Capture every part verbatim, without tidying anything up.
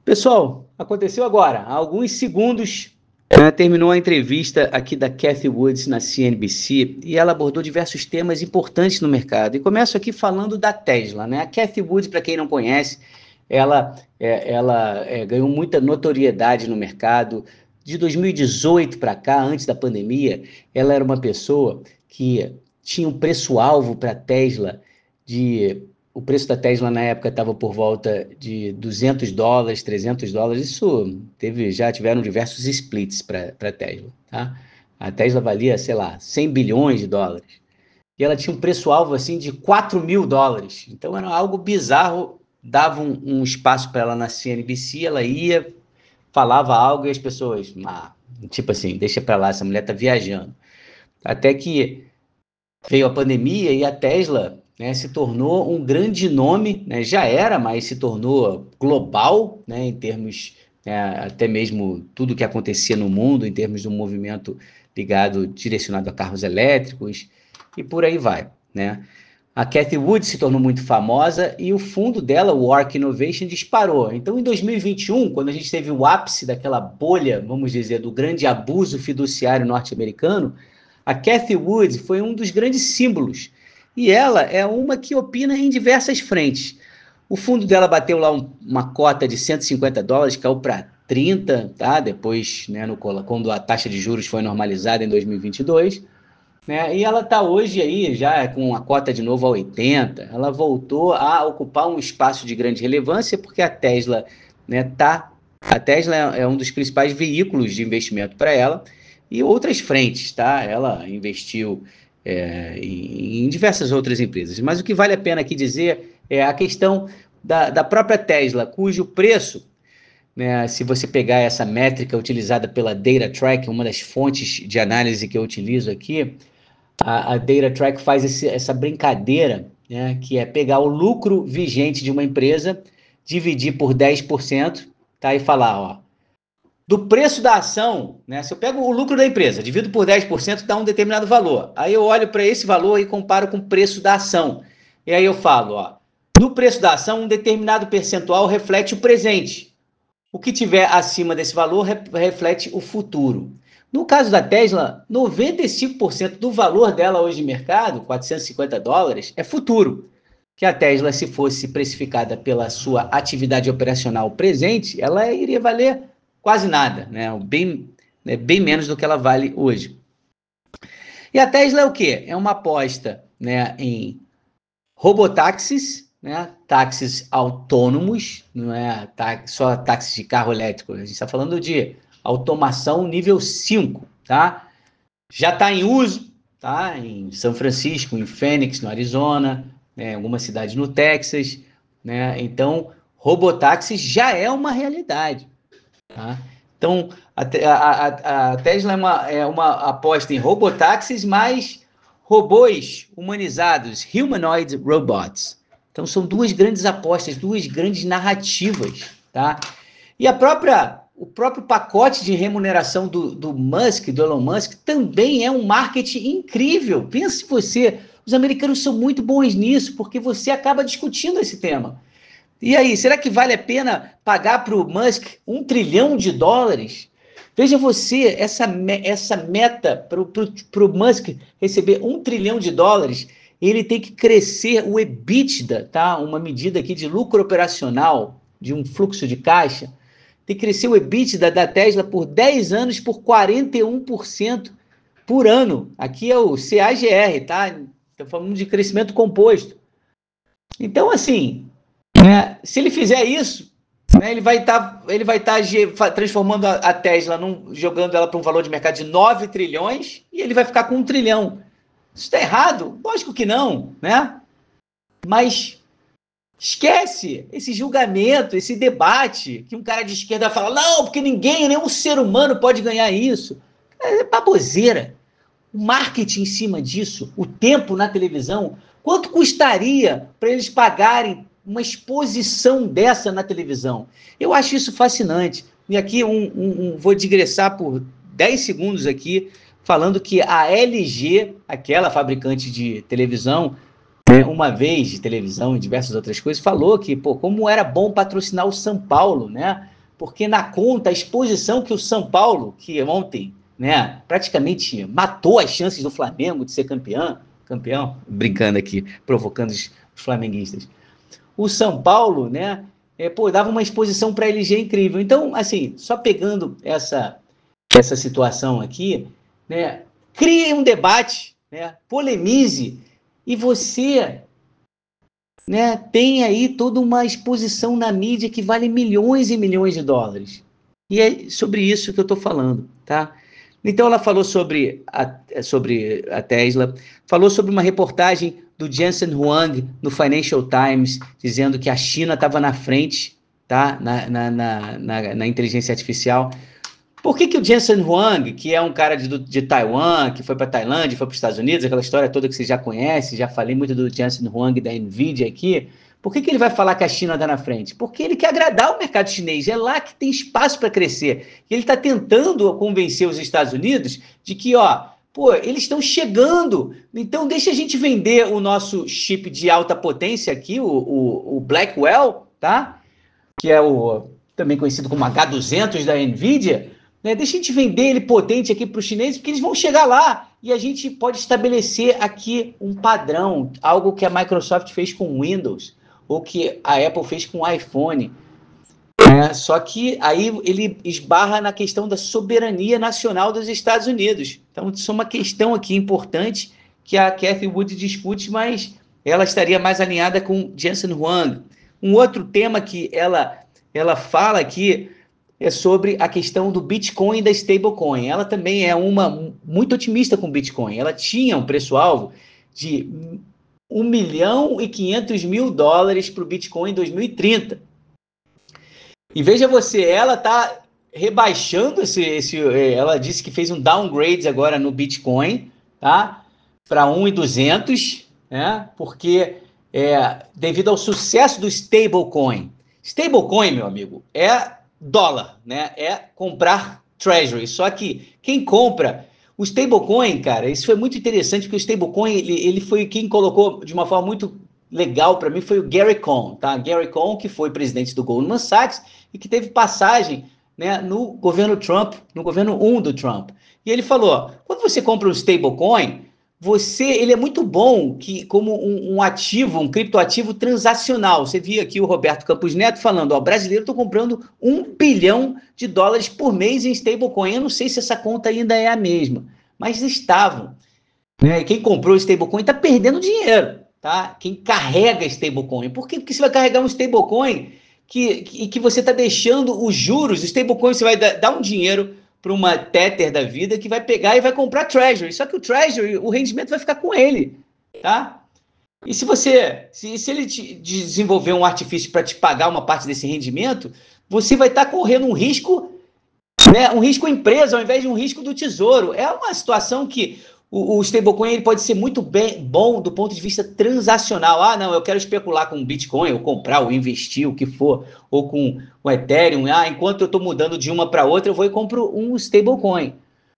Pessoal, aconteceu agora, há alguns segundos, né, terminou a entrevista aqui da Cathie Wood na C N B C e ela abordou diversos temas importantes no mercado. E começo aqui falando da Tesla, né? A Cathie Wood, para quem não conhece, ela, é, ela é, ganhou muita notoriedade no mercado. De dois mil e dezoito para cá, antes da pandemia, ela era uma pessoa que tinha um preço-alvo para a Tesla de o preço da Tesla na época estava por volta de duzentos dólares, trezentos dólares. Isso teve, já tiveram diversos splits para a Tesla, tá? A Tesla valia, sei lá, cem bilhões de dólares. E ela tinha um preço-alvo assim de quatro mil dólares. Então era algo bizarro. Dava um, um espaço para ela na C N B C, ela ia, falava algo e as pessoas, ah, tipo assim, deixa para lá, essa mulher tá viajando. Até que veio a pandemia e a Tesla, né, se tornou um grande nome, né, já era, mas se tornou global, né, em termos, né, até mesmo tudo que acontecia no mundo, em termos de um movimento ligado, direcionado a carros elétricos, e por aí vai, né. A Cathie Wood se tornou muito famosa e o fundo dela, o Ark Innovation, disparou. Então, em dois mil e vinte e um, quando a gente teve o ápice daquela bolha, vamos dizer, do grande abuso fiduciário norte-americano, a Cathie Wood foi um dos grandes símbolos. E ela é uma que opina em diversas frentes. O fundo dela bateu lá um, uma cota de cento e cinquenta dólares, caiu para trinta, tá? Depois, né, no, quando a taxa de juros foi normalizada em dois mil e vinte e dois. Né? E ela está hoje aí já com a cota de novo a oitenta. Ela voltou a ocupar um espaço de grande relevância porque a Tesla, né, tá, a Tesla é um dos principais veículos de investimento para ela e outras frentes, tá? Ela investiu é, em, em diversas outras empresas. Mas o que vale a pena aqui dizer é a questão da, da própria Tesla, cujo preço, né, se você pegar essa métrica utilizada pela DataTrack, uma das fontes de análise que eu utilizo aqui, a, a DataTrack faz esse, essa brincadeira, né, que é pegar o lucro vigente de uma empresa, dividir por dez por cento, tá, e falar, ó, do preço da ação, né, se eu pego o lucro da empresa, divido por dez por cento, dá um determinado valor. Aí eu olho para esse valor e comparo com o preço da ação. E aí eu falo, ó, no preço da ação, um determinado percentual reflete o presente. O que tiver acima desse valor reflete o futuro. No caso da Tesla, noventa e cinco por cento do valor dela hoje de mercado, quatrocentos e cinquenta dólares, é futuro. Que a Tesla, se fosse precificada pela sua atividade operacional presente, ela iria valer quase nada, né? Bem, né? Bem menos do que ela vale hoje. E a Tesla é o quê? É uma aposta, né, em robotáxis, né, táxis autônomos, não é tá, só táxis de carro elétrico, a gente está falando de automação nível cinco, tá? Já está em uso, tá? Em São Francisco, em Phoenix, no Arizona, né, em alguma cidade no Texas, né? Então, robotáxi já é uma realidade, tá? Então, a, a, a Tesla é uma, é uma aposta em robotáxis, mais robôs humanizados, humanoid robots. Então, são duas grandes apostas, duas grandes narrativas, tá? E a própria, o próprio pacote de remuneração do, do Musk, do Elon Musk, também é um marketing incrível. Pense você, os americanos são muito bons nisso, porque você acaba discutindo esse tema. E aí, será que vale a pena pagar para o Musk um trilhão de dólares? Veja você, essa, essa meta para o Musk receber um trilhão de dólares, ele tem que crescer o EBITDA, tá? Uma medida aqui de lucro operacional, de um fluxo de caixa, tem que crescer o EBITDA da Tesla por dez anos por quarenta e um por cento por ano. Aqui é o C A G R, tá? Estou falando de crescimento composto. Então, assim, né, se ele fizer isso, né, ele vai estar tá, ele vai tá transformando a, a Tesla, num, jogando ela para um valor de mercado de nove trilhões e ele vai ficar com um trilhão. Isso está errado? Lógico que não, né? Mas esquece esse julgamento, esse debate que um cara de esquerda fala, não, porque ninguém, nenhum ser humano pode ganhar isso. É baboseira. O marketing em cima disso, o tempo na televisão, quanto custaria para eles pagarem uma exposição dessa na televisão? Eu acho isso fascinante. E aqui um, um, um, vou digressar por dez segundos aqui, falando que a L G, aquela fabricante de televisão, né, uma vez de televisão e diversas outras coisas, falou que, pô, como era bom patrocinar o São Paulo, né? porque na conta, a exposição que o São Paulo, que ontem, né, praticamente matou as chances do Flamengo de ser campeão, campeão, brincando aqui, provocando os flamenguistas. O São Paulo, né, é, pô, dava uma exposição para a L G incrível. Então, assim, só pegando essa, essa situação aqui, né, crie um debate, né, polemize, e você, né, tem aí toda uma exposição na mídia que vale milhões e milhões de dólares. E é sobre isso que eu estou falando, tá? Então ela falou sobre a, sobre a Tesla, falou sobre uma reportagem do Jensen Huang no Financial Times, dizendo que a China estava na frente, tá? na, na, na, na, na inteligência artificial. Por que, que o Jensen Huang, que é um cara de, de Taiwan, que foi para a Tailândia, foi para os Estados Unidos, aquela história toda que você já conhece, já falei muito do Jensen Huang da Nvidia aqui, por que, que ele vai falar que a China está na frente? Porque ele quer agradar o mercado chinês, é lá que tem espaço para crescer. E ele está tentando convencer os Estados Unidos de que, ó, pô, eles estão chegando, então deixa a gente vender o nosso chip de alta potência aqui, o, o, o Blackwell, tá? Que é o também conhecido como H duzentos da Nvidia, né? Deixa a gente vender ele potente aqui para os chineses, porque eles vão chegar lá e a gente pode estabelecer aqui um padrão, algo que a Microsoft fez com o Windows, ou que a Apple fez com o iPhone. É, só que aí ele esbarra na questão da soberania nacional dos Estados Unidos. Então, isso é uma questão aqui importante que a Cathie Wood discute, mas ela estaria mais alinhada com Jensen Huang. Um outro tema que ela, ela fala aqui é sobre a questão do Bitcoin e da stablecoin. Ela também é uma muito otimista com o Bitcoin. Ela tinha um preço-alvo de um milhão e quinhentos mil dólares para o Bitcoin em dois mil e trinta. E veja você, ela está rebaixando esse, esse... Ela disse que fez um downgrade agora no Bitcoin, tá? Para um milhão e duzentos, né? Porque é, devido ao sucesso do stablecoin. Stablecoin, meu amigo, é dólar, né? É comprar treasury. Só que quem compra o stablecoin, cara, isso foi muito interessante, porque o stablecoin, ele, ele foi quem colocou de uma forma muito legal para mim, foi o Gary Cohn, tá? Gary Cohn, que foi presidente do Goldman Sachs e que teve passagem, né, no governo Trump, no governo um do Trump. E ele falou, quando você compra um stablecoin, você, ele é muito bom que, como um, um ativo, um criptoativo transacional. Você viu aqui o Roberto Campos Neto falando, ó, brasileiro está comprando um bilhão de dólares por mês em stablecoin. Eu não sei se essa conta ainda é a mesma, mas estavam. Né? Quem comprou stablecoin está perdendo dinheiro, tá? Quem carrega stablecoin. Por que, que você vai carregar um stablecoin que, que, que você está deixando os juros? O stablecoin você vai dar, dar um dinheiro para uma Tether da vida que vai pegar e vai comprar Treasury. Só que o Treasury, o rendimento vai ficar com ele, tá? E se você, se, se ele te desenvolver um artifício para te pagar uma parte desse rendimento, você vai estar tá correndo um risco, né, um risco empresa ao invés de um risco do tesouro. É uma situação que o, o stablecoin ele pode ser muito bem, bom do ponto de vista transacional. Ah, não, eu quero especular com Bitcoin, ou comprar, ou investir, o que for, ou com o Ethereum. Ah, enquanto eu estou mudando de uma para outra, eu vou e compro um stablecoin.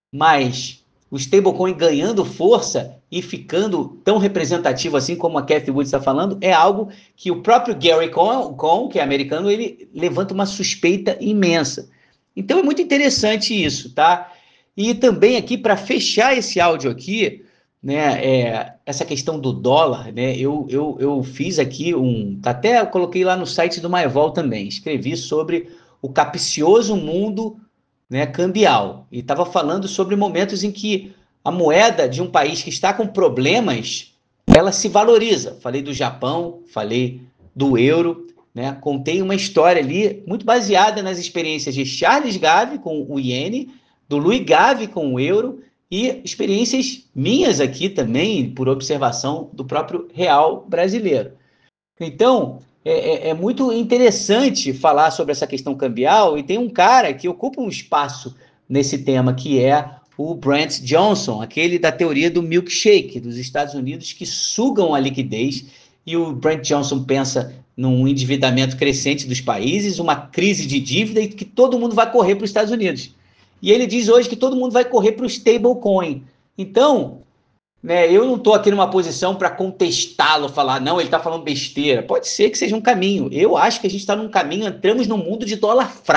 Mas o stablecoin ganhando força e ficando tão representativo assim como a Cathie Wood está falando, é algo que o próprio Gary Cohn, que é americano, ele levanta uma suspeita imensa. Então é muito interessante isso, tá? E também aqui, para fechar esse áudio aqui, né, é, essa questão do dólar, né, eu, eu, eu fiz aqui um... Até eu coloquei lá no site do Maevol também, escrevi sobre o capcioso mundo, né, cambial. E estava falando sobre momentos em que a moeda de um país que está com problemas, ela se valoriza. Falei do Japão, falei do euro, né, contei uma história ali muito baseada nas experiências de Charles Gave com o iene, do Louis Gave com o euro e experiências minhas aqui também, por observação do próprio real brasileiro. Então, é, é muito interessante falar sobre essa questão cambial e tem um cara que ocupa um espaço nesse tema, que é o Brent Johnson, aquele da teoria do milkshake dos Estados Unidos que sugam a liquidez, e o Brent Johnson pensa num endividamento crescente dos países, uma crise de dívida e que todo mundo vai correr para os Estados Unidos. E ele diz hoje que todo mundo vai correr para o stablecoin. Então, né, eu não estou aqui numa posição para contestá-lo, falar, não, ele está falando besteira. Pode ser que seja um caminho. Eu acho que a gente está num caminho, entramos num mundo de dólar fraco.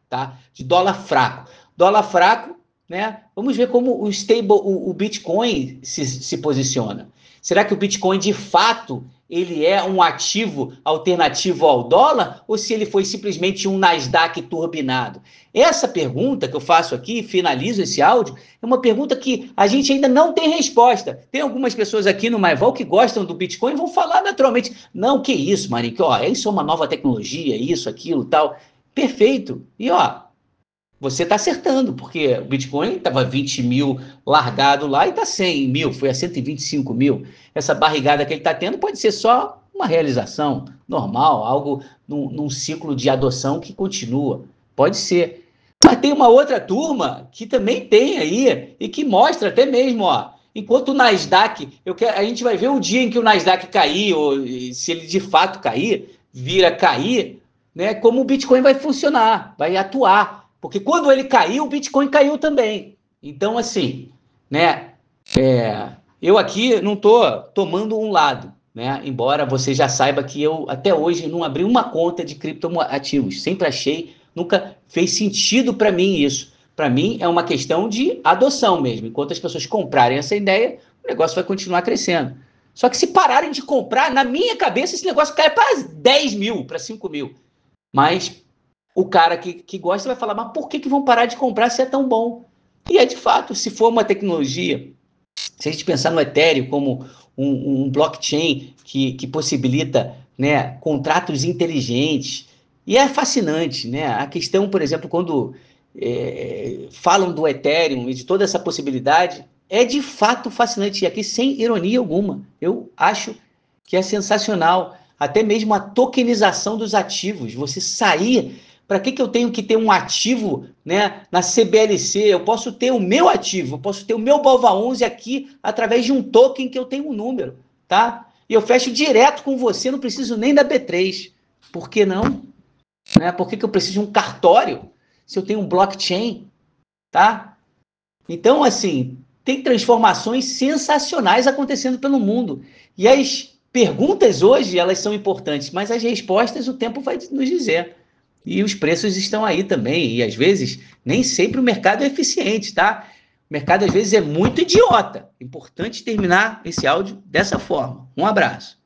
tá? De dólar fraco. Dólar fraco, né? Vamos ver como o stable, o, o Bitcoin se, se posiciona. Será que o Bitcoin, de fato, ele é um ativo alternativo ao dólar ou se ele foi simplesmente um Nasdaq turbinado? Essa pergunta que eu faço aqui, finalizo esse áudio, é uma pergunta que a gente ainda não tem resposta. Tem algumas pessoas aqui no MyVal que gostam do Bitcoin e vão falar naturalmente, não, que isso, Marinho, que ó, isso é uma nova tecnologia, isso, aquilo, tal. Perfeito. E ó, você está acertando, porque o Bitcoin estava vinte mil largado lá e está cem mil, foi a cento e vinte e cinco mil. Essa barrigada que ele está tendo pode ser só uma realização normal, algo num, num ciclo de adoção que continua. Pode ser. Mas tem uma outra turma que também tem aí e que mostra até mesmo, ó, enquanto o Nasdaq, eu quero, a gente vai ver o dia em que o Nasdaq cair, ou se ele de fato cair, vir a cair, né, como o Bitcoin vai funcionar, vai atuar. Porque quando ele caiu, o Bitcoin caiu também. Então, assim, né, é, eu aqui não estou tomando um lado, né? Embora você já saiba que eu, até hoje, não abri uma conta de criptoativos. Sempre achei, nunca fez sentido para mim isso. Para mim, é uma questão de adoção mesmo. Enquanto as pessoas comprarem essa ideia, o negócio vai continuar crescendo. Só que se pararem de comprar, na minha cabeça, esse negócio cai para dez mil, para cinco mil. Mas o cara que, que gosta vai falar, mas por que, que vão parar de comprar se é tão bom? E é de fato, se for uma tecnologia, se a gente pensar no Ethereum como um, um blockchain que, que possibilita, né, contratos inteligentes, e é fascinante, né? A questão, por exemplo, quando é, falam do Ethereum e de toda essa possibilidade, é de fato fascinante, e aqui sem ironia alguma. Eu acho que é sensacional, até mesmo a tokenização dos ativos, você sair. Para que, que eu tenho que ter um ativo, né, na C B L C? Eu posso ter o meu ativo, eu posso ter o meu Balva onze aqui através de um token que eu tenho um número, tá? E eu fecho direto com você, não preciso nem da B três. Por que não? Né? Por que, que eu preciso de um cartório se eu tenho um blockchain, tá? Então, assim, tem transformações sensacionais acontecendo pelo mundo. E as perguntas hoje, elas são importantes, mas as respostas o tempo vai nos dizer. E os preços estão aí também. E às vezes, nem sempre o mercado é eficiente, tá? O mercado às vezes é muito idiota. Importante terminar esse áudio dessa forma. Um abraço.